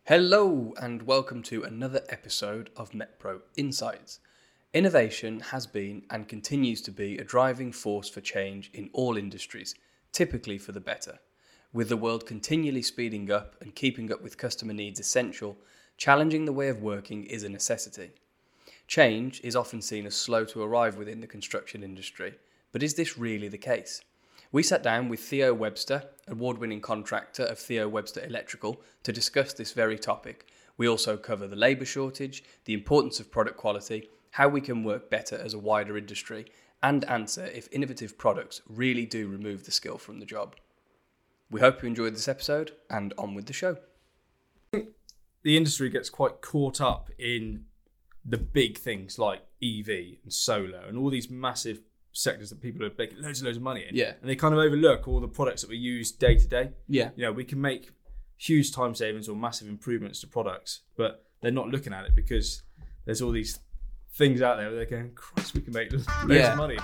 Hello and welcome to another episode of MetPro Insights. Innovation has been and continues to be a driving force for change in all industries, typically for the better. With the world continually speeding up and keeping up with customer needs essential, challenging the way of working is a necessity. Change is often seen as slow to arrive within the construction industry, but is this really the case? We sat down with Theo Webster, award-winning contractor of Theo Webster Electrical, to discuss this very topic. We also cover the labour shortage, the importance of product quality, how we can work better as a wider industry, and answer if innovative products really do remove the skill from the job. We hope you enjoyed this episode, and on with the show. The industry gets quite caught up in the big things like EV and solar and all these massive sectors that people are making loads and loads of money in. Yeah. And they kind of overlook all the products that we use day to day. Yeah. You know, we can make huge time savings or massive improvements to products, but they're not looking at it because there's all these things out there where they're going, Christ, we can make loads of money.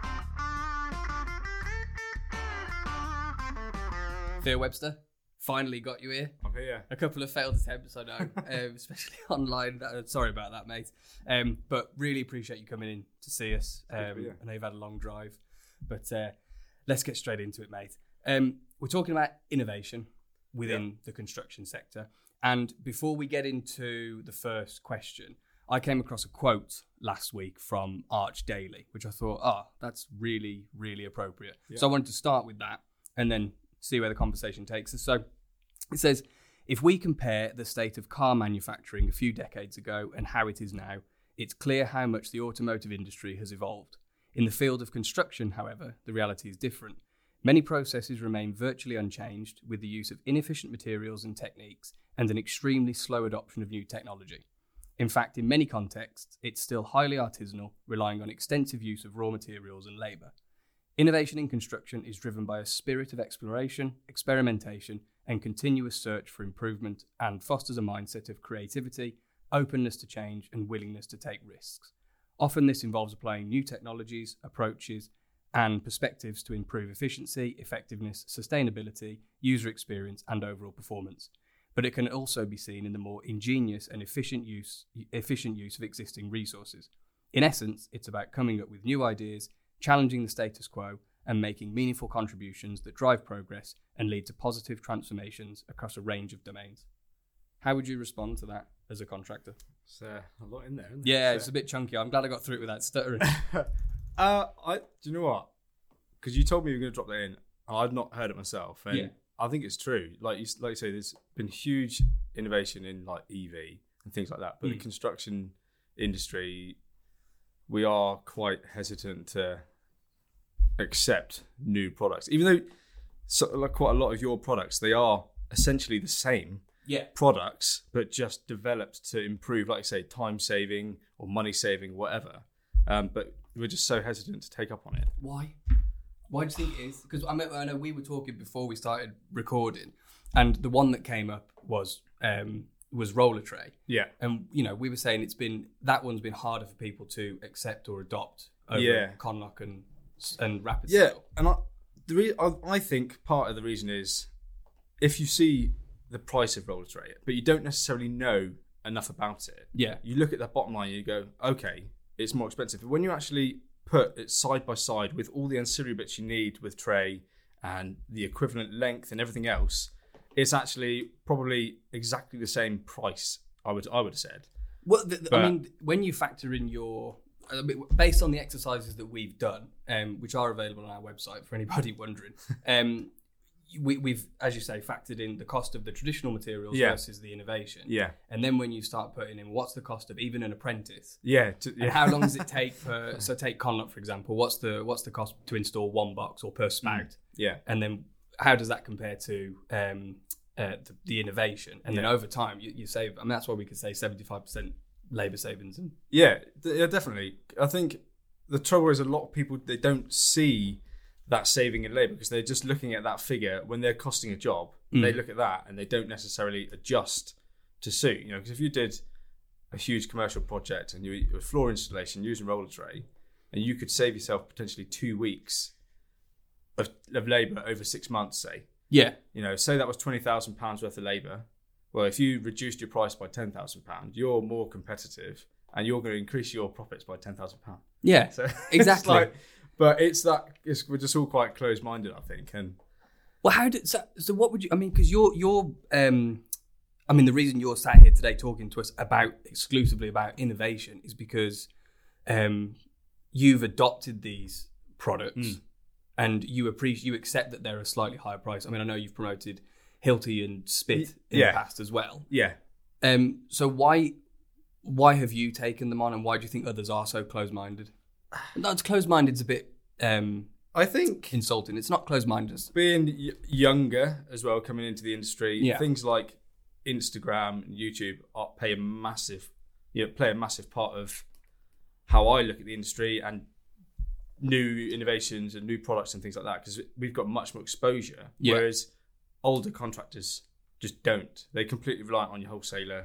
Theo Webster, finally got you here. I'm here. A couple of failed attempts, I know, especially online. Sorry about that, mate. But really appreciate you coming in to see us. I know you've had a long drive, but let's get straight into it, mate. We're talking about innovation within the construction sector. And before we get into the first question, I came across a quote last week from Arch Daly, which I thought, that's really, really appropriate. Yeah. So I wanted to start with that and then see where the conversation takes us. So it says, if we compare the state of car manufacturing a few decades ago and how it is now, it's clear how much the automotive industry has evolved. In the field of construction, however, the reality is different. Many processes remain virtually unchanged, with the use of inefficient materials and techniques and an extremely slow adoption of new technology. In fact, in many contexts, it's still highly artisanal, relying on extensive use of raw materials and labour. Innovation in construction is driven by a spirit of exploration, experimentation, and continuous search for improvement, and fosters a mindset of creativity, openness to change, and willingness to take risks. Often this involves applying new technologies, approaches, and perspectives to improve efficiency, effectiveness, sustainability, user experience, and overall performance. But it can also be seen in the more ingenious and efficient use of existing resources. In essence, it's about coming up with new ideas, challenging the status quo, and making meaningful contributions that drive progress and lead to positive transformations across a range of domains. How would you respond to that as a contractor? It's a lot in there, isn't there? Yeah, it's a bit chunky. I'm glad I got through it without stuttering. Do you know what? Because you told me you were going to drop that in. I've not heard it myself. And I think it's true. Like you say, there's been huge innovation in like EV and things like that. But the construction industry, we are quite hesitant to accept new products, even though quite a lot of your products, they are essentially the same products, but just developed to improve, like I say, time saving or money saving, whatever. But we're just so hesitant to take up on it. Why do you think it is? Because I know we were talking before we started recording, and the one that came up was roller tray. Yeah. And, we were saying that one's been harder for people to accept or adopt over Conlock and Rapid Seal. And I think part of the reason is if you see the price of roller tray, but you don't necessarily know enough about it. Yeah. You look at that bottom line and you go, okay, it's more expensive. But when you actually put it side by side with all the ancillary bits you need with tray and the equivalent length and everything else, it's actually probably exactly the same price, I would have said. Well, when you factor in based on the exercises that we've done, which are available on our website for anybody wondering, we've, as you say, factored in the cost of the traditional materials versus the innovation. Yeah. And then when you start putting in what's the cost of even an apprentice? And how long does it take so take Conlock, for example, what's the cost to install one box or per spout? Yeah. And then how does that compare to the innovation? And then over time you save, that's why we could say 75% labour savings. Yeah, definitely. I think the trouble is a lot of people, they don't see that saving in labour because they're just looking at that figure when they're costing a job. They look at that and they don't necessarily adjust to suit. Because if you did a huge commercial project and you were floor installation using roller tray, and you could save yourself potentially 2 weeks of labour over 6 months, say. Yeah. Say that was £20,000 worth of labour. well, if you reduced your price by £10,000, you're more competitive and you're going to increase your profits by £10,000. Yeah, so exactly. But we're just all quite closed-minded, I think. And well, so what would you? I mean, because you're I mean, the reason you're sat here today talking to us exclusively about innovation is because you've adopted these products and you accept that they're a slightly higher price. I mean, I know you've promoted Hilti and Spit in the past as well. Yeah. So why have you taken them on, and why do you think others are so close-minded? No, it's close-minded's a bit I think insulting. It's not close-minded. Being younger as well, coming into the industry, things like Instagram and YouTube play a massive part of how I look at the industry and new innovations and new products and things like that, because we've got much more exposure, whereas older contractors just don't. They completely rely on your wholesaler.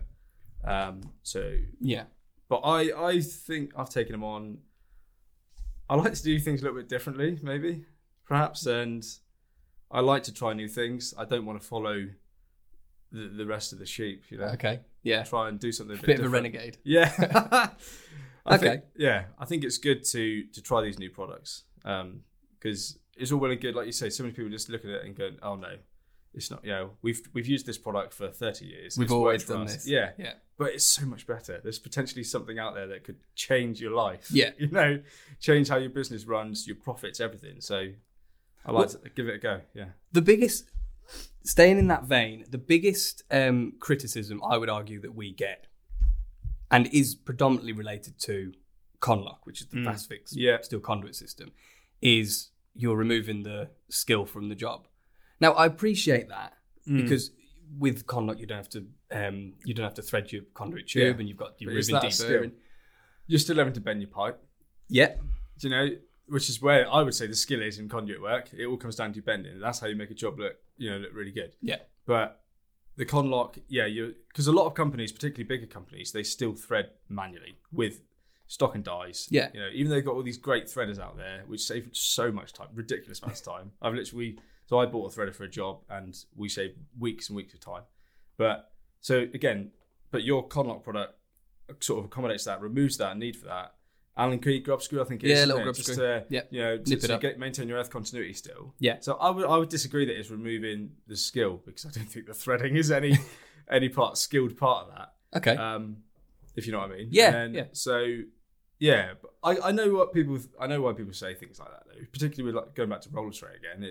But I think I've taken them on. I like to do things a little bit differently, maybe, perhaps, and I like to try new things. I don't want to follow the rest of the sheep, you know. Okay. Yeah. Try and do something a bit different. Of a renegade. Yeah. Okay. I think it's good to try these new products because it's all well and good, like you say. So many people just look at it and go, "Oh no, it's not." You know, we've used this product for 30 years. We've always done this. Yeah. But it's so much better. There's potentially something out there that could change your life. Yeah. You know, change how your business runs, your profits, everything. So I like to give it a go. Yeah. Staying in that vein, the biggest criticism I would argue that we get, and is predominantly related to Conlock, which is the fast fix steel conduit system, is you're removing the skill from the job. Now, I appreciate that because with Conlock you don't have to thread your conduit tube, and you've got your ribbon deburr. You're still having to bend your pipe. Yeah. Do you know, which is where I would say the skill is in conduit work. It all comes down to bending. That's how you make a job look really good. Yeah. But the Conlock, because a lot of companies, particularly bigger companies, they still thread manually with stock and dies. Yeah. You know, even though they've got all these great threaders out there, which save so much time, ridiculous amounts of time. So I bought a threader for a job, and we saved weeks and weeks of time. But your Conlock product sort of accommodates that, removes that need for that. Allen key grub screw, I think it is. Yeah, little grub screw. Nip it up. Maintain your earth continuity still. Yeah. So I would disagree that it's removing the skill, because I don't think the threading is any skilled part of that. Okay. If you know what I mean. Yeah. So but I know why people say things like that though. Particularly with going back to roller tray again,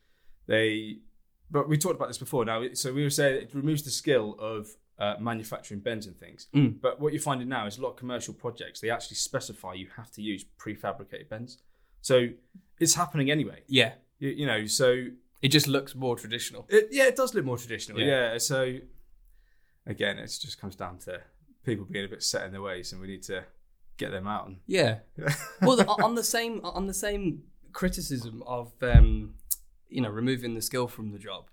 but we talked about this before. Now, so we were saying it removes the skill of manufacturing bends and things. But what you're finding now is a lot of commercial projects, they actually specify you have to use prefabricated bends. So it's happening anyway. Yeah. So it just looks more traditional. It does look more traditional. Yeah. So again, it just comes down to people being a bit set in their ways, and we need to get them out. Yeah. Well, on the same criticism of removing the skill from the job,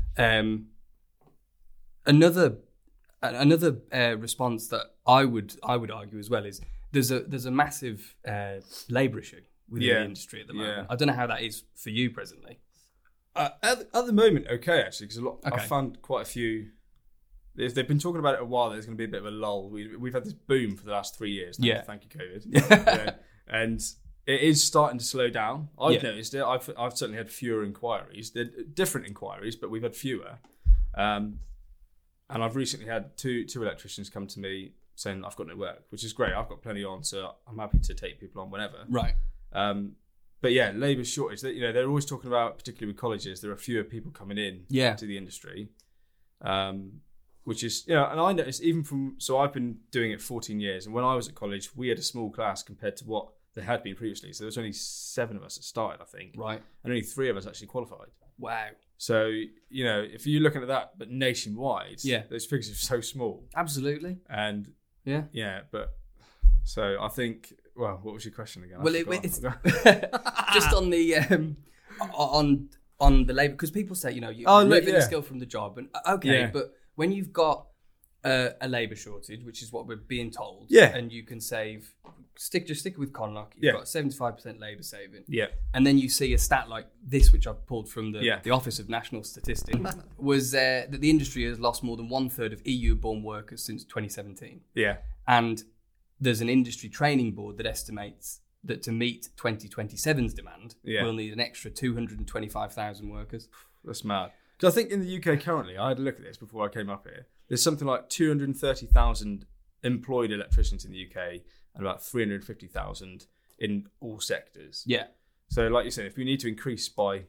another response that I would argue as well is there's a massive labour issue within the industry at the moment. Yeah. I don't know how that is for you presently. At the moment, okay, actually, because I've found quite a few. They've been talking about it a while. There's going to be a bit of a lull. We've had this boom for the last 3 years. Thank you, COVID. And it is starting to slow down. I've noticed it. I've certainly had fewer inquiries. They're different inquiries, but we've had fewer. And I've recently had two electricians come to me saying I've got no work, which is great. I've got plenty on, so I'm happy to take people on whenever. Right. But yeah, labour shortage. They're always talking about, particularly with colleges, there are fewer people coming in to the industry. Which is, and I noticed so I've been doing it 14 years, and when I was at college, we had a small class compared to what there had been previously. So there was only 7 of us that started, I think. Right. And only 3 of us actually qualified. Wow. So, if you're looking at that, but nationwide, those figures are so small. Absolutely. And but so I think, well, what was your question again? Well, it's just on the on the labour, because people say, you removing the skill from the job, and but when you've got a labour shortage, which is what we're being told. Yeah. And you can save, stick with Conlock. You've Yeah. got 75% labour saving. Yeah. And then you see a stat like this, which I've pulled from Yeah. the Office of National Statistics, was that the industry has lost more than 1/3 of EU-born workers since 2017. Yeah. And there's an industry training board that estimates that to meet 2027's demand, Yeah. we'll need an extra 225,000 workers. That's mad. Because I think in the UK currently, I had a look at this before I came up here. There's something like 230,000 employed electricians in the UK and about 350,000 in all sectors. Yeah. So, like you said, if we need to increase by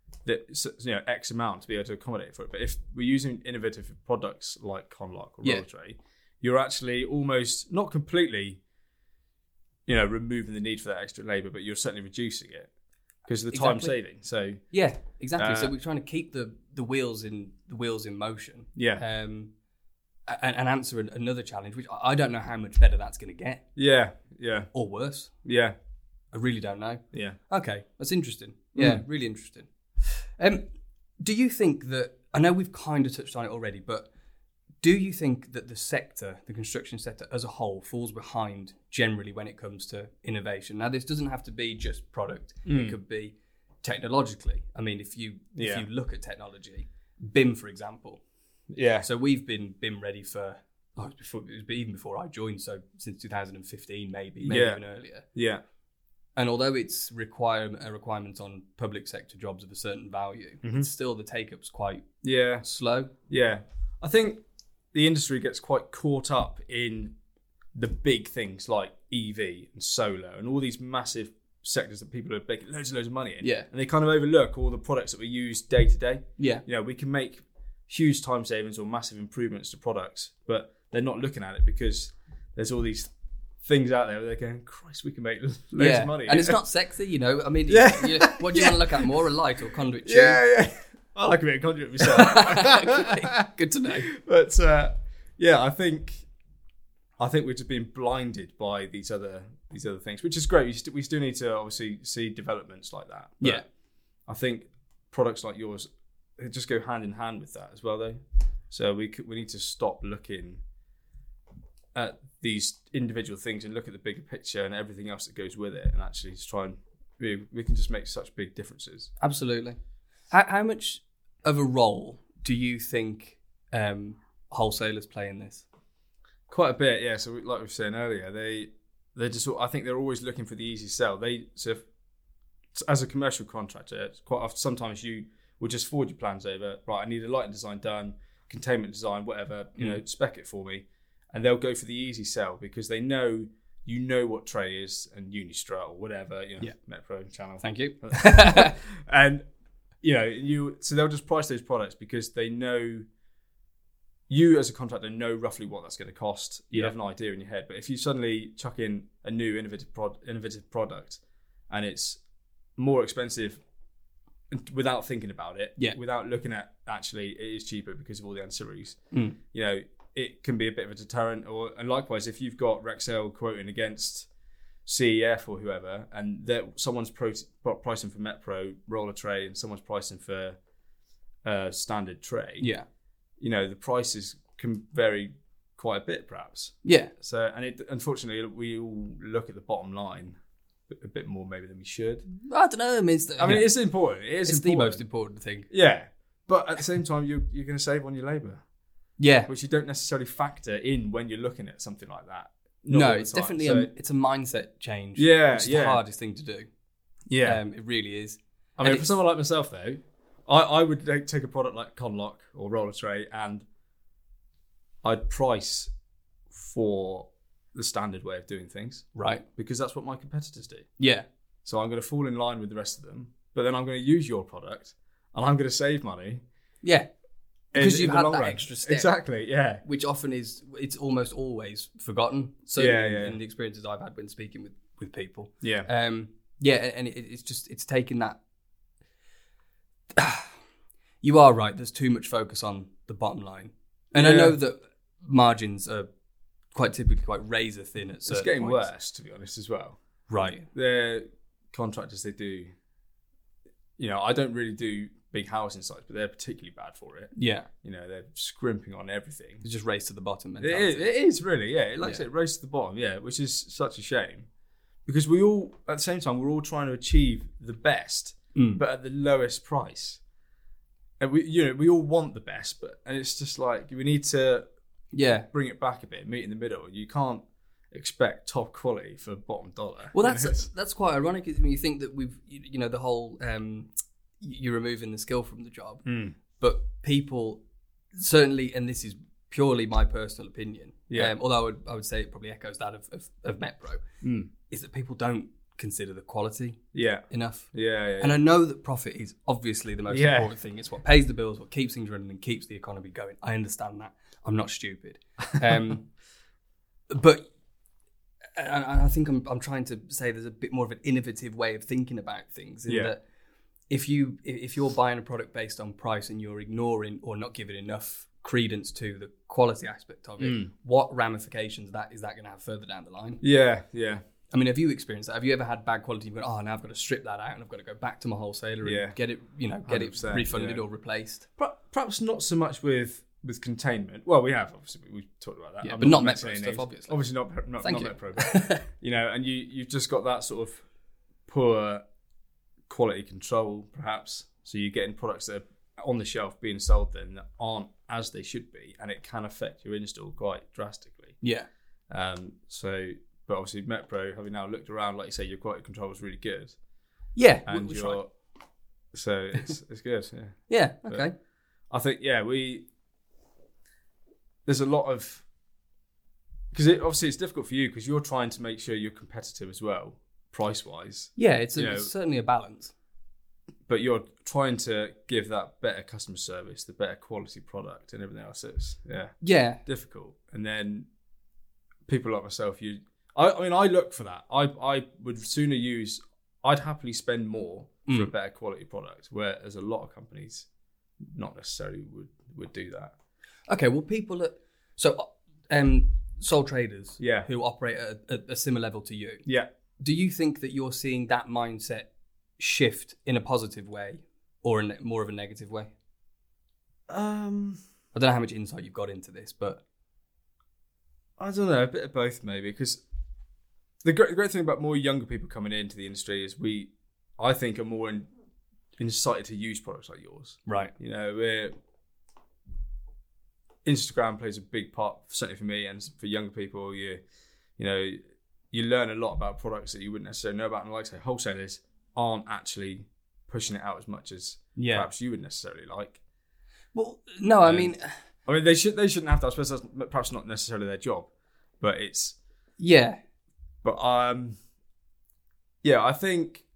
X amount to be able to accommodate for it, but if we're using innovative products like Conlock or Roller Tray, you're actually almost not completely, removing the need for that extra labour, but you're certainly reducing it because of the time saving. So yeah, exactly. So we're trying to keep the wheels in motion. Yeah. And answer another challenge, which I don't know how much better that's going to get. Yeah. Yeah. Or worse. Yeah. I really don't know. Yeah. Okay, that's interesting. Yeah, really interesting. Do you think that, I know we've kind of touched on it already, but do you think that the construction sector as a whole, falls behind generally when it comes to innovation? Now, this doesn't have to be just product. It could be technologically. I mean, if you look at technology, BIM, for example. Yeah. So we've been BIM ready for, it was even before I joined, so since 2015, maybe even earlier. Yeah. And although it's a requirement on public sector jobs of a certain value, it's still the take-up's quite slow. Yeah. I think the industry gets quite caught up in the big things like EV and solar and all these massive sectors that people are making loads and loads of money in. Yeah. And they kind of overlook all the products that we use day to day. Yeah. We can make huge time savings or massive improvements to products, but they're not looking at it because there's all these things out there where they're going, Christ, we can make loads of money. And it's not sexy, I mean, what do you want to look at, more, a light or conduit tube? Yeah. I like a bit of conduit myself. Good to know. But I think we're just being blinded by these other things, which is great. We still need to obviously see developments like that. But I think products like yours just go hand in hand with that as well, though. So we need to stop looking at these individual things and look at the bigger picture and everything else that goes with it, and actually just try and we can just make such big differences. Absolutely. How much of a role do you think wholesalers play in this? Quite a bit, yeah. So like we were saying earlier, they just, I think they're always looking for the easy sell. As a commercial contractor, quite often, sometimes you will just forward your plans over. Right, I need a lighting design done, containment design, whatever. Spec it for me, and they'll go for the easy sell because they know what Tray is and Unistrut or whatever. Metro channel. Thank you. And so they'll just price those products because they know. You as a contractor know roughly what that's going to cost. You have an idea in your head. But if you suddenly chuck in a new innovative product and it's more expensive without thinking about it, without looking at actually it is cheaper because of all the ancillaries, it can be a bit of a deterrent. And likewise, if you've got Rexel quoting against CEF or whoever, and someone's pricing for Metro Roller Tray and someone's pricing for standard tray, the prices can vary quite a bit, perhaps. Yeah. So, and unfortunately, we all look at the bottom line a bit more maybe than we should. I don't know. I mean, it's important. It's the most important thing. Yeah, but at the same time, you're going to save on your labour. Yeah, which you don't necessarily factor in when you're looking at something like that. No, it's definitely it's a mindset change. Yeah, which is the hardest thing to do. Yeah, it really is. I mean, for someone like myself, though, I would take a product like Conlock or Roller Tray and I'd price for the standard way of doing things. Right. Because that's what my competitors do. Yeah. So I'm going to fall in line with the rest of them, but then I'm going to use your product and I'm going to save money. Yeah. Because you've had that extra step. Exactly, yeah. Which often it's almost always forgotten. Certainly in the experiences I've had when speaking with people. Yeah. And it's taken that. You are right. There's too much focus on the bottom line, and I know that margins are quite typically quite razor thin at certain. It's getting points. worse, to be honest, as well. Right. The contractors they do. I don't really do big housing sites, but they're particularly bad for it. Yeah. You know, they're scrimping on everything. It's just race to the bottom It mentality. is really, yeah. Like I said, race to the bottom, yeah, which is such a shame. Because we all, at the same time, we're all trying to achieve the best, but at the lowest price. And we all want the best, and it's just like, we need to bring it back a bit, meet in the middle. You can't expect top quality for bottom dollar. Well, that's quite ironic when you think that we've, the whole you're removing the skill from the job, but people certainly, and this is purely my personal opinion, although I would say it probably echoes that of MetPro, is that people don't consider the quality enough. Yeah. And I know that profit is obviously the most important thing. It's what pays the bills, what keeps things running and keeps the economy going. I understand that. I'm not stupid. But I think I'm trying to say there's a bit more of an innovative way of thinking about things. That if you're buying a product based on price and you're ignoring or not giving enough credence to the quality aspect of it, what ramifications is that going to have further down the line? Yeah. I mean, have you experienced that? Have you ever had bad quality? You've gone, now I've got to strip that out and I've got to go back to my wholesaler and get it, get it refunded or replaced. Perhaps not so much with containment. Well, we have obviously we've talked about that. Yeah, but not MetPro stuff, obviously. Obviously not MetPro. But, and you've just got that sort of poor quality control, perhaps. So you're getting products that are on the shelf being sold then that aren't as they should be, and it can affect your install quite drastically. Yeah. But obviously MetPro, having now looked around, like you say, your quality control was really good. Yeah, and so it's good. Yeah. Yeah. Okay. But I think there's a lot of, because obviously it's difficult for you because you're trying to make sure you're competitive as well, price wise. Yeah, it's certainly a balance. But you're trying to give that better customer service, the better quality product, and everything else. So it's difficult. And then people like myself, I look for that. I would sooner I'd happily spend more for a better quality product, whereas a lot of companies not necessarily would do that. Okay, well, people sole traders who operate at a similar level to you. Yeah. Do you think that you're seeing that mindset shift in a positive way or in more of a negative way? I don't know how much insight you've got into this, but I don't know, a bit of both maybe, because the great thing about more younger people coming into the industry is I think, are more incited to use products like yours. Right. Instagram plays a big part, certainly for me and for younger people. You learn a lot about products that you wouldn't necessarily know about, and like I say, wholesalers aren't actually pushing it out as much as perhaps you would necessarily like. Well, no, I mean they shouldn't have to. I suppose that's perhaps not necessarily their job, but it's But I think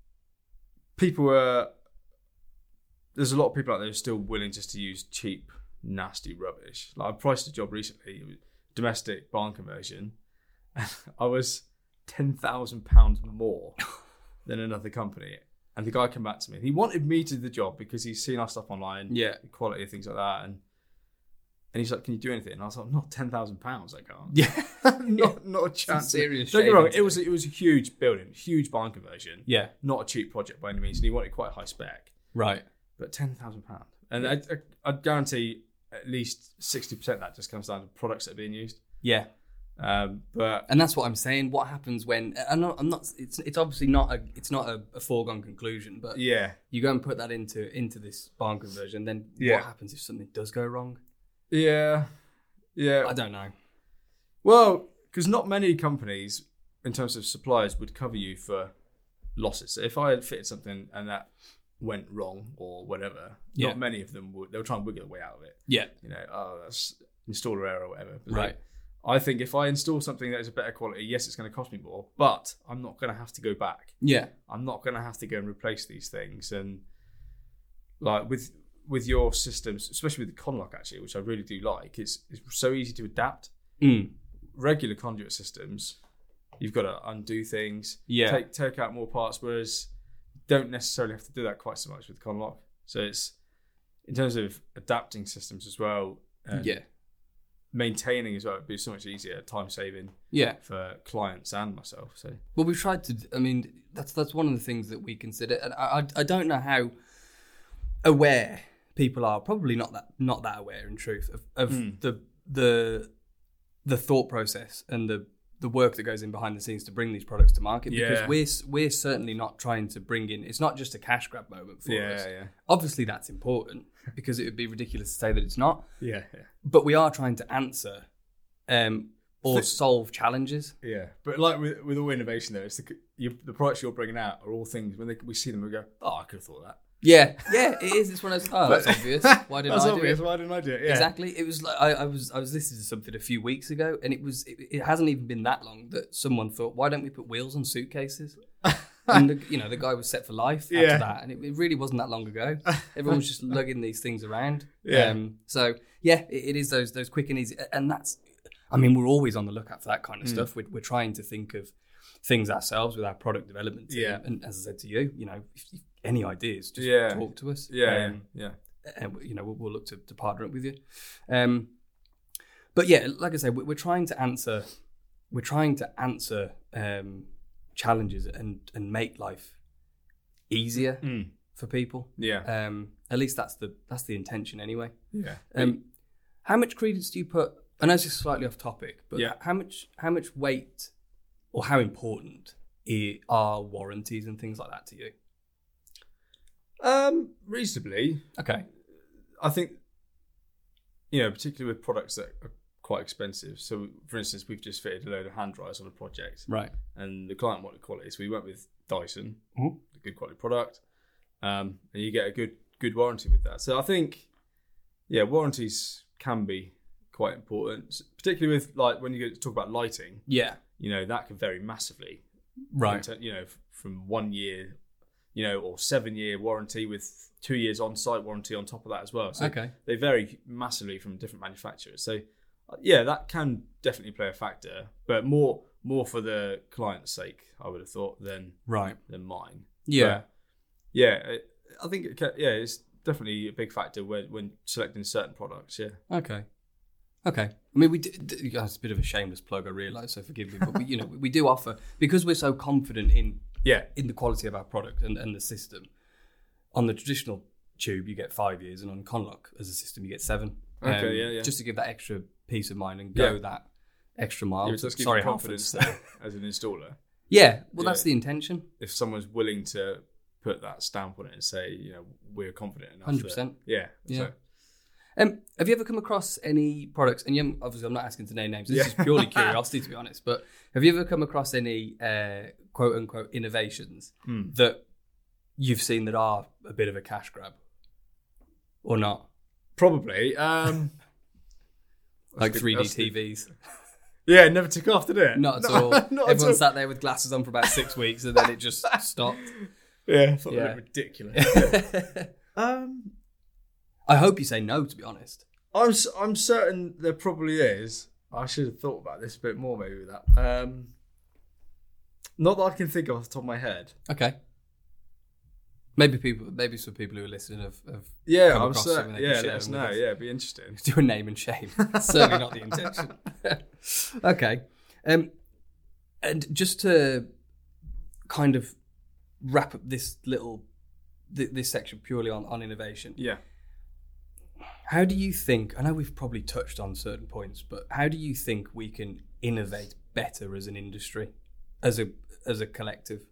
there's a lot of people out there who are still willing just to use cheap, nasty rubbish. Like I priced a job recently, it was domestic barn conversion, and I was £10,000 more than another company. And the guy came back to me. He wanted me to do the job because he's seen our stuff online, the quality of things like that, and he's like, "Can you do anything?" And I was like, "Not £10,000, I can't." Yeah, not a chance. Serious. Don't get me wrong. It was a huge building, huge barn conversion. Yeah, not a cheap project by any means, and he wanted quite high spec. Right, but £10,000, and I'd guarantee at least 60% of that just comes down to products that are being used. Yeah. And that's what I'm saying. What happens when I'm not? It's obviously not a foregone conclusion, but you go and put that into this barn conversion. Then what happens if something does go wrong? Yeah. I don't know. Well, because not many companies, in terms of suppliers, would cover you for losses. So if I had fitted something and that went wrong or whatever, not many of them would. They'll try and wiggle their way out of it. Yeah. That's installer error or whatever. But right. I think if I install something that is a better quality, yes, it's going to cost me more, but I'm not going to have to go back. Yeah. I'm not going to have to go and replace these things. And like with your systems, especially with the Conlock actually, which I really do like, it's so easy to adapt. Regular conduit systems, you've got to undo things, take out more parts, whereas you don't necessarily have to do that quite so much with Conlock. So it's, in terms of adapting systems as well, maintaining as well, it'd be so much easier, time saving for clients and myself. So well, we've tried to, I mean, that's one of the things that we consider, and I don't know how aware people are probably not that aware in truth of the thought process and the work that goes in behind the scenes to bring these products to market, because we're certainly not trying to bring in, it's not just a cash grab moment for us. Obviously that's important, because it would be ridiculous to say that it's not. But we are trying to answer or solve challenges. But like with all innovation though, it's the products you're bringing out are all things when we see them we go, oh, I could have thought of that. Yeah, it is. It's one of those. Oh, that's obvious. Why didn't I do it? Why didn't I do it? Yeah. Exactly. It was like I was listening to something a few weeks ago, and it hasn't even been that long that someone thought, why don't we put wheels on suitcases? And the guy was set for life after that, and it really wasn't that long ago. Everyone was just lugging these things around. So it is those quick and easy, and that's. I mean, we're always on the lookout for that kind of stuff. We're trying to think of things ourselves with our product development team. And as I said to you, if any ideas, just talk to us. And we'll look to partner up with you. But yeah, like I say, we're trying to answer challenges and make life easier for people. At least that's the intention anyway. How much credence do you put? I know it's just slightly off topic, but how much weight or how important are warranties and things like that to you? Reasonably. Okay. I think, particularly with products that are quite expensive. So, for instance, we've just fitted a load of hand dryers on a project. Right. And the client wanted quality. So we went with Dyson, a good quality product. And you get a good warranty with that. So I think, warranties can be quite important, particularly with like when you go to talk about lighting. That can vary massively. Right. From 1 year, or 7-year warranty with 2 years on-site warranty on top of that as well. So they vary massively from different manufacturers. So that can definitely play a factor, but more for the client's sake, I would have thought, than mine. But, I think it's definitely a big factor when selecting certain products. Okay. I mean, it's a bit of a shameless plug, I realise, so forgive me, but we do offer, because we're so confident in the quality of our product and the system. On the traditional tube, you get 5 years, and on Conlock as a system, you get 7. Just to give that extra peace of mind and go that extra mile. Just give you confidence there as an installer. That's the intention. If someone's willing to put that stamp on it and say, we're confident enough. 100%. So. Have you ever come across any products, and obviously I'm not asking to name names, this is purely curiosity to be honest, but have you ever come across any quote unquote innovations that you've seen that are a bit of a cash grab or not? Probably. Like 3D TVs. Yeah, it never took off, did it? Not at all. Everyone sat there with glasses on for about 6 weeks and then it just stopped. I thought it looked ridiculous. I hope you say no, to be honest. I'm certain there probably is. I should have thought about this a bit more maybe with that. Not that I can think of off the top of my head. Okay. Maybe some people who are listening have come across something they can share. Let us know. It'd be interesting. Do a name and shame. Certainly not the intention. Okay. And just to kind of wrap up this section purely on innovation. How do you think, I know we've probably touched on certain points, but how do you think we can innovate better as an industry, as a collective?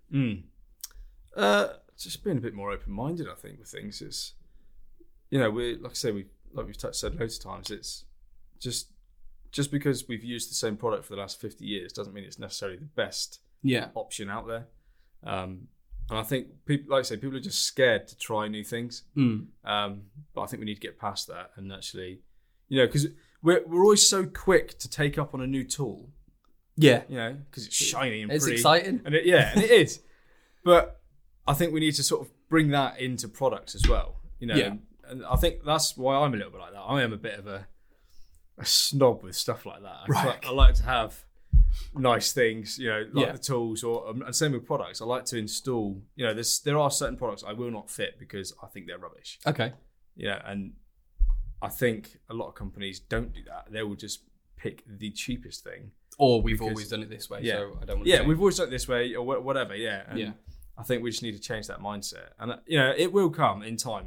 Just being a bit more open-minded, I think, with things. It's, we've said loads of times, it's just because we've used the same product for the last 50 years doesn't mean it's necessarily the best option out there. And I think people are just scared to try new things. But I think we need to get past that and actually, because we're always so quick to take up on a new tool. Because it's shiny and pretty. It's exciting. And it is. But I think we need to sort of bring that into products as well. And I think that's why I'm a little bit like that. I am a bit of a snob with stuff like that. I like to have nice things, the tools, and same with products. I like to install, there are certain products I will not fit because I think they're rubbish. Okay. And I think a lot of companies don't do that. They will just pick the cheapest thing. Or we've always done it this way, so I don't want to we've always done it this way, or whatever, And I think we just need to change that mindset. And, it will come in time,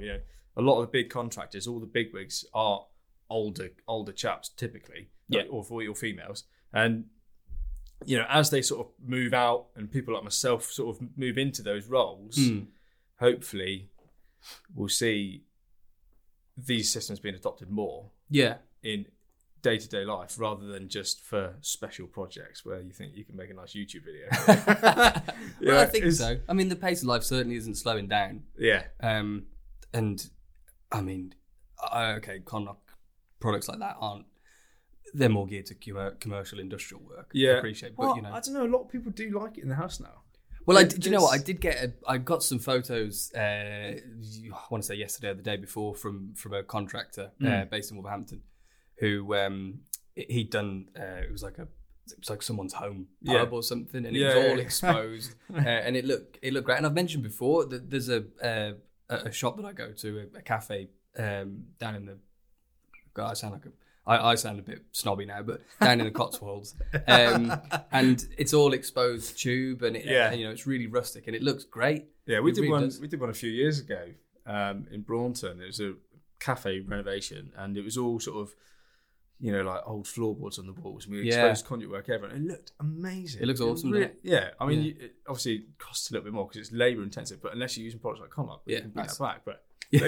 a lot of the big contractors, all the bigwigs are older chaps typically, or females, and as they sort of move out and people like myself sort of move into those roles, hopefully we'll see these systems being adopted more in day-to-day life rather than just for special projects where you think you can make a nice YouTube video. Well, I think so. I mean, the pace of life certainly isn't slowing down. Yeah. And I mean, Conlock products like that they're more geared to commercial industrial work. Yeah. I appreciate, but I don't know, a lot of people do like it in the house now. Well, do you know what? I got some photos, I want to say yesterday or the day before, from a contractor based in Wolverhampton, who he'd done. It was like someone's home pub or something, and it was all exposed, and it looked great. And I've mentioned before that there's a shop that I go to, a cafe down in the. God, I sound a bit snobby now, but down in the Cotswolds, and it's all exposed tube, and it's really rustic, and it looks great. Yeah, we did one a few years ago in Braunton. It was a cafe renovation, and it was all sort of like old floorboards on the walls. And we exposed conduit work everywhere, and it looked amazing. It looks awesome, doesn't it? Yeah, I mean, it obviously costs a little bit more because it's labour intensive, but unless you're using products like Conlock, you can bring that back. But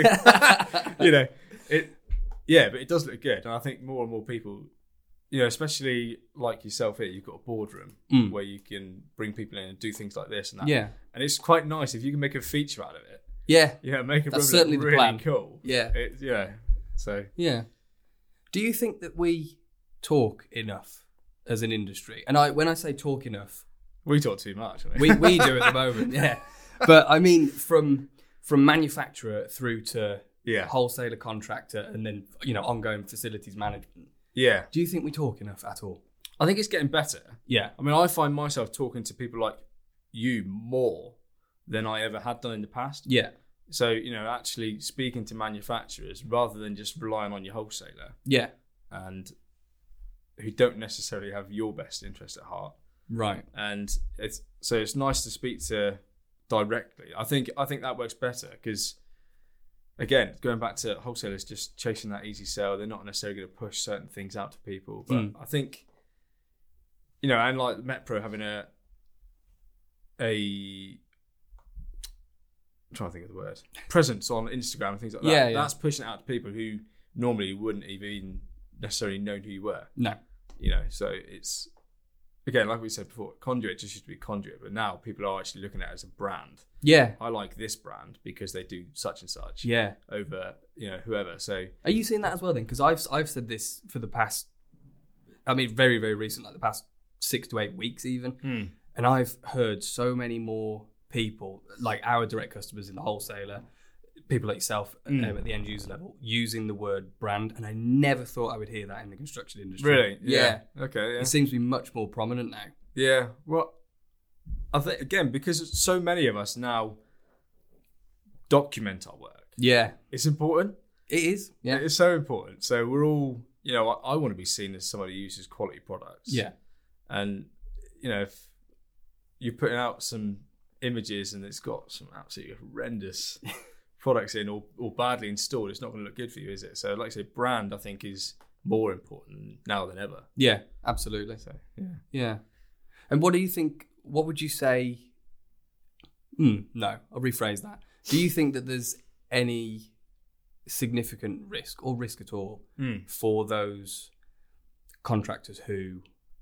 it. Yeah, but it does look good, and I think more and more people, especially like yourself here, you've got a boardroom where you can bring people in and do things like this and that. Yeah, and it's quite nice if you can make a feature out of it. Yeah, make a that's room certainly look the really plan. Cool. Yeah, So do you think that we talk enough as an industry? And when I say talk enough, we talk too much. I mean. we do at the moment. Yeah, but I mean from manufacturer through to wholesaler, contractor, and then ongoing facilities management. Yeah. Do you think we talk enough at all? I think it's getting better. Yeah. I mean, I find myself talking to people like you more than I ever had done in the past. Yeah. So, actually speaking to manufacturers rather than just relying on your wholesaler. Yeah. And who don't necessarily have your best interest at heart. Right. And it's nice to speak to directly. I think that works better because, again, going back to wholesalers just chasing that easy sale, they're not necessarily going to push certain things out to people. But I think, and like MetPro having I'm trying to think of the word, presence on Instagram and things like that. Yeah. That's pushing it out to people who normally wouldn't even necessarily know who you were. No. So it's, again, like we said before, Conduit just used to be Conduit, but now people are actually looking at it as a brand. Yeah. I like this brand because they do such and such. Yeah. Over, whoever. So are you seeing that as well then? Because I've said this for the past, very, very recent, like the past 6 to 8 weeks even. And I've heard so many more people, like our direct customers in the wholesaler, people like yourself at the end user level, using the word brand. And I never thought I would hear that in the construction industry. Really? Yeah. Okay. Yeah. It seems to be much more prominent now. Yeah. Well, I think, again, because so many of us now document our work. Yeah. It's important. It is. Yeah. It's so important. So we're all, I want to be seen as somebody who uses quality products. Yeah. And, if you're putting out some images and it's got some absolutely horrendous products in or badly installed, it's not going to look good for you, is it? So, like I say, brand, I think, is more important now than ever. Yeah, absolutely. So, yeah. And what do you think? What would you say? No, I'll rephrase that. Do you think that there's any significant risk or risk at all for those contractors who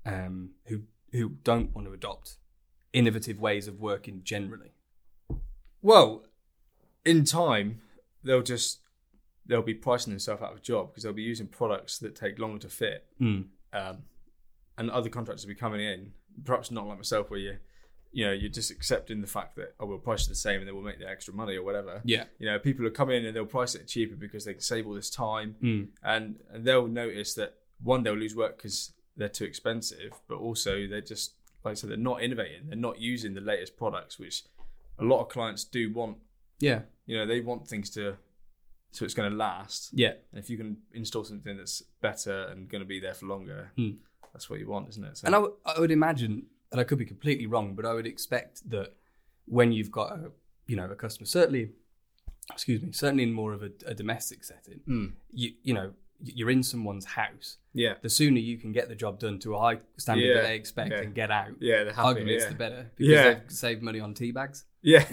don't want to adopt innovative ways of working generally? Well, in time, they'll be pricing themselves out of a job because they'll be using products that take longer to fit. And other contractors will be coming in, perhaps not like myself, where you're just accepting the fact that we'll price it the same and then we'll make the extra money or whatever. Yeah. People will come in and they'll price it cheaper because they can save all this time, and they'll notice that one, they'll lose work because they're too expensive, but also they're just, like I said, they're not innovating. They're not using the latest products, which a lot of clients do want. Yeah. They want things so it's going to last. Yeah. And if you can install something that's better and going to be there for longer, that's what you want, isn't it? So. And I would imagine, and I could be completely wrong, but I would expect that when you've got a customer, certainly certainly in more of a domestic setting, you're in someone's house. Yeah. The sooner you can get the job done to a high standard that they expect and get out, they're happy, arguably the better, because they save money on tea bags. Yeah.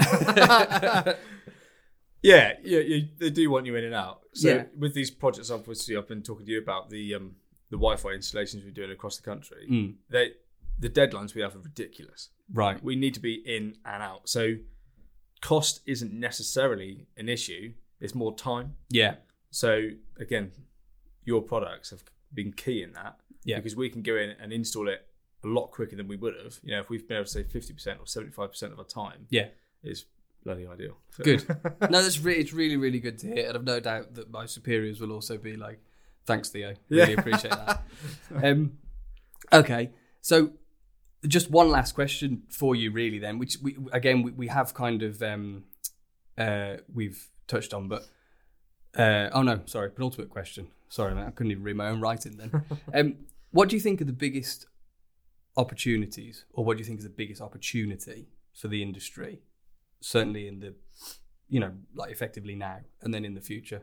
They do want you in and out. So with these projects, obviously, I've been talking to you about the Wi-Fi installations we're doing across the country. The deadlines we have are ridiculous. Right. We need to be in and out. So cost isn't necessarily an issue. It's more time. Yeah. So again, your products have been key in that. Yeah. Because we can go in and install it a lot quicker than we would have. You know, if we've been able to save 50% or 75% of our time. Yeah. It's bloody ideal. So. Good. No, it's really, really good to hear. And I've no doubt that my superiors will also be like, thanks, Theo. Really appreciate that. Okay. So just one last question for you really then, which we have kind of, we've touched on, but, penultimate question. Sorry, man, I couldn't even read my own writing then. What do you think are the biggest opportunities, or what do you think is the biggest opportunity for the industry? Certainly in the, like effectively now and then in the future.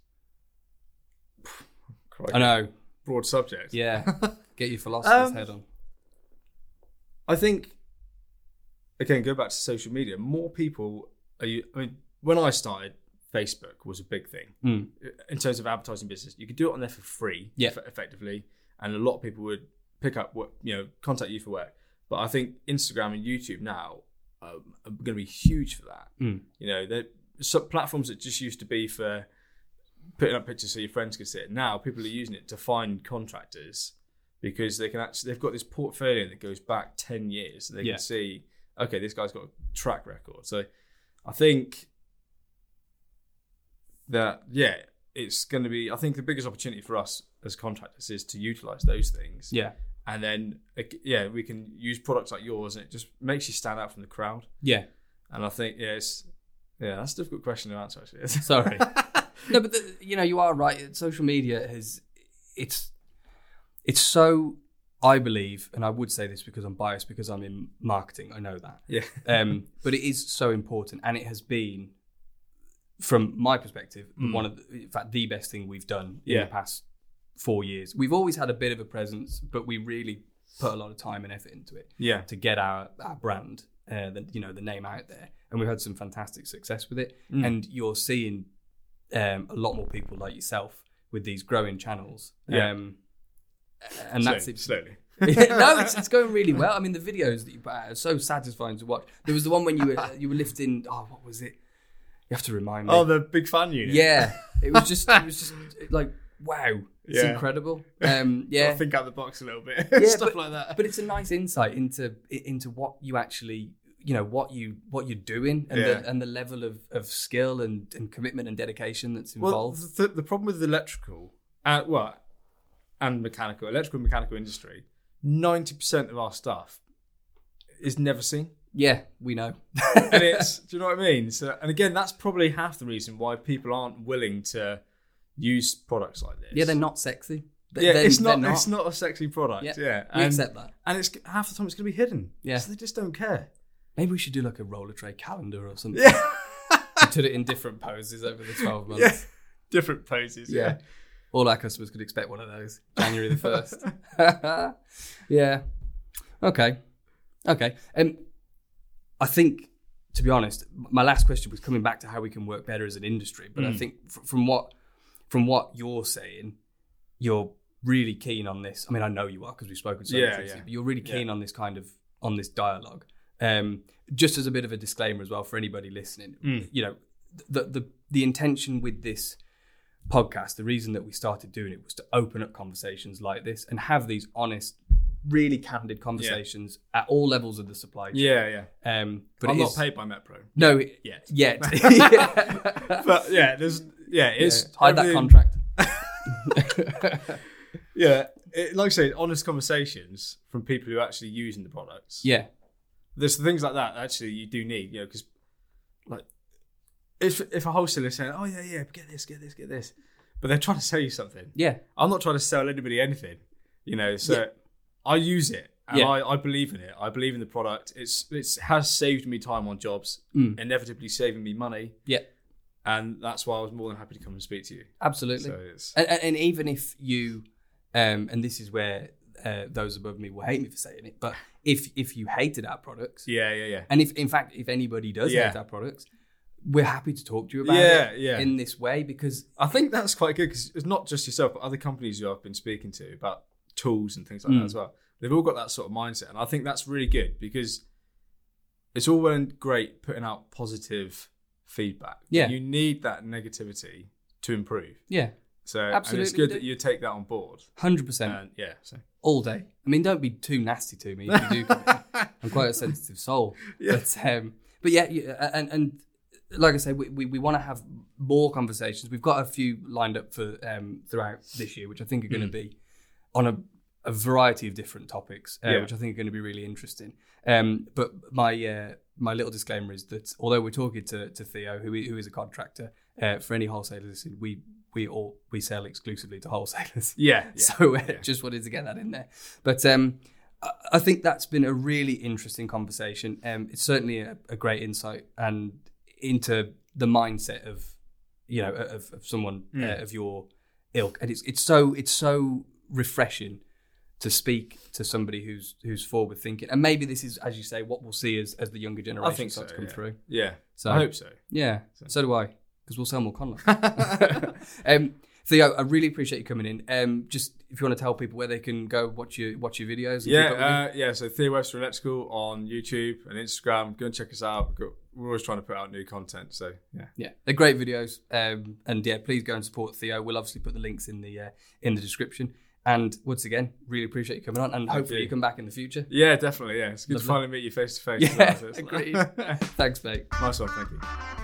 Crikey. I know. Broad subject. Yeah. Get your philosopher's head on. I think, again, go back to social media. More people when I started, Facebook was a big thing in terms of advertising business. You could do it on there for free, effectively, and a lot of people would pick up contact you for work. But I think Instagram and YouTube now are going to be huge for that. They're some platforms that just used to be for putting up pictures so your friends could see it. Now people are using it to find contractors because they've got this portfolio that goes back 10 years. So they can see, okay, this guy's got a track record. So I think that, it's going to be, I think the biggest opportunity for us as contractors is to utilize those things. Yeah. And then, we can use products like yours, and it just makes you stand out from the crowd. Yeah. And I think, that's a difficult question to answer, actually. Sorry. No, but you are right. Social media it's so, I believe, and I would say this because I'm biased because I'm in marketing. I know that. Yeah. But it is so important, and it has been, from my perspective, in fact, the best thing we've done in the past 4 years. We've always had a bit of a presence, but we really put a lot of time and effort into it. Yeah. To get our brand, the name out there, and we've had some fantastic success with it. And you're seeing a lot more people like yourself with these growing channels. Yeah. And that's it. Slowly. No, it's going really well. I mean, the videos that you put out are so satisfying to watch. There was the one when you were lifting. Oh, what was it? You have to remind me. Oh, the big fan unit. Yeah, it was just like, wow, it's incredible. I'll think out the box a little bit. Stuff like that. But it's a nice insight into what you actually, what you're doing, and the level of skill and commitment and dedication that's involved. Well, the problem with the electrical, and mechanical, electrical and mechanical industry, 90% of our stuff is never seen. Yeah, we know. And do you know what I mean? So, and again, that's probably half the reason why people aren't willing to use products like this. Yeah, they're not sexy. It's not a sexy product. Yeah. We accept that. And it's half the time it's going to be hidden. Yeah. So they just don't care. Maybe we should do like a roller tray calendar or something. Yeah. Put it in different poses over the 12 months. Yeah. Different poses. Yeah. All our customers could expect one of those. January the 1st. Yeah. Okay. I think, to be honest, my last question was coming back to how we can work better as an industry. But I think from what you're saying, you're really keen on this. I mean, I know you are because we've spoken so much recently, but you're really keen on this on this dialogue. Just as a bit of a disclaimer as well for anybody listening, the intention with this podcast, the reason that we started doing it was to open up conversations like this and have these honest, really candid conversations at all levels of the supply chain. Yeah. But I'm not paid by MetPro. No, yet. But it's hide that contract. Like I say, honest conversations from people who are actually using the products. Yeah, there's things like that actually you do need, because like if a wholesaler is saying, oh yeah, get this, but they're trying to sell you something. Yeah, I'm not trying to sell anybody anything, so I use it and I believe in it. I believe in the product. It has saved me time on jobs, inevitably saving me money. Yeah. And that's why I was more than happy to come and speak to you. Absolutely. So it's... and even if you, and this is where those above me will hate me for saying it, but if you hated our products, yeah, and if in fact if anybody does hate our products, we're happy to talk to you about it in this way, because I think that's quite good, because it's not just yourself, but other companies who I've been speaking to about tools and things like that as well. They've all got that sort of mindset, and I think that's really good, because it's all well and great putting out positive feedback. Yeah, you need that negativity to improve. Yeah, so absolutely, and it's good that you take that on board. 100%. Yeah, so all day. I mean, don't be too nasty to me if you do. I'm quite a sensitive soul. Yeah. But yeah, and like I say, we want to have more conversations. We've got a few lined up for throughout this year, which I think are going to be on a variety of different topics, which I think are going to be really interesting. But my little disclaimer is that although we're talking to Theo, who is a contractor, for any wholesalers, we sell exclusively to wholesalers. Yeah. So just wanted to get that in there. But I think that's been a really interesting conversation. It's certainly a great insight and into the mindset of someone of your ilk, and it's so refreshing to speak to somebody who's forward thinking. And maybe this is, as you say, what we'll see as the younger generation starts to come through. Yeah, so I hope so. Yeah, so do I, because we'll sell more condoms. Theo, I really appreciate you coming in. Just if you want to tell people where they can go watch your videos. So Theo Webster Electrical on YouTube and Instagram. Go and check us out. We're always trying to put out new content. So they're great videos. And please go and support Theo. We'll obviously put the links in the description. And once again, really appreciate you coming on, and hopefully you come back in the future. Yeah, definitely. Yeah, it's good to finally meet you face to face. Yeah, agreed. Thanks, mate. Nice one. Thank you.